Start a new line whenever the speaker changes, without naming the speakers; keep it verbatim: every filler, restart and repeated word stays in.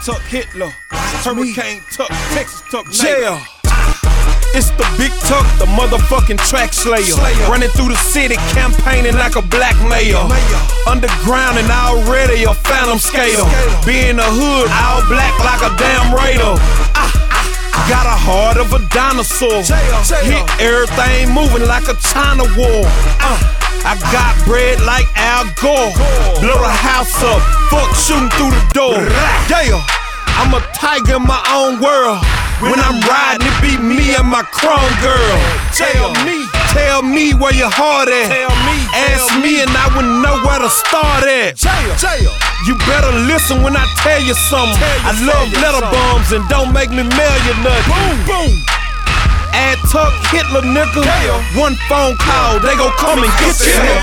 Tuck Hitler, Hurricane Tuck, Texas Tuck,
Jail.
It's the Big Tuck, the motherfucking track slayer.
slayer.
Running through the city, campaigning like a blackmailer. Underground and already a phantom skater. Be in the hood, all black like a damn raider. Ah, ah, got a heart of a dinosaur. Hit everything moving like a China war. Uh, I got bread like Al Gore. Blow the house up, fuck shooting through the door. Yeah, I'm a tiger in my own world. When I'm riding, it be me and my chrome girl. Tell me, tell me where your heart at.
Tell me,
ask me and I wouldn't know where to start at.
Jail. Jail.
You better listen when I tell you something.
Tell you,
I love
you
letter
something.
bombs and don't make me mail you nothing.
Boom, boom.
Add Tuck Hitler, nigga.
Jail.
One phone call, they gon' come and get you.